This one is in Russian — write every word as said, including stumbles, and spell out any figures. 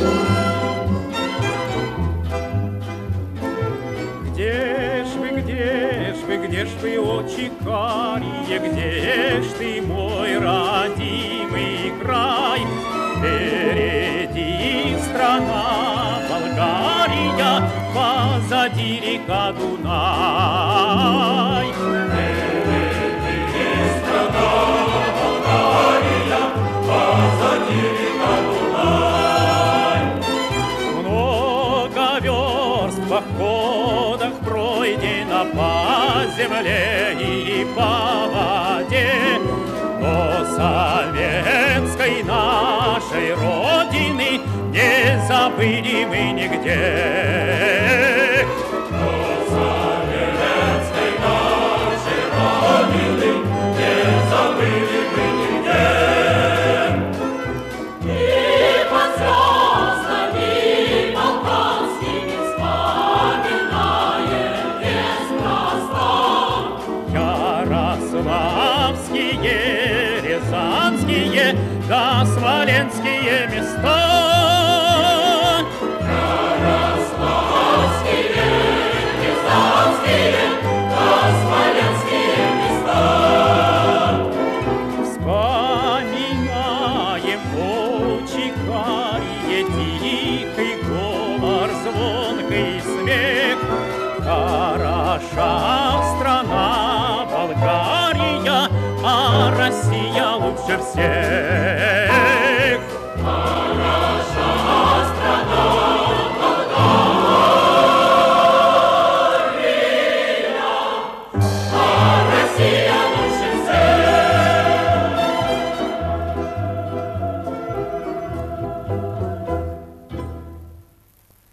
Где ж вы, где ж вы, где ж вы, очи карие, где ж ты, мой родимый край? Впереди страна Болгария, позади река Дунай. Впереди страна Болгария, позади река Дунай. Много верст в походах пройдено по земле и по воде, но советской нашей Родины не забыли мы нигде. Но советской нашей Родины не забыли мы нигде. И под звездами балканскими вспоминаем неспроста Ярославские, рязанские да смоленские места. Ярославские, рязанские да смоленские места. Вспоминаем очи карие, тихий говор, звонкий смех. Хороша страна Болгария, а Россия лучше всех.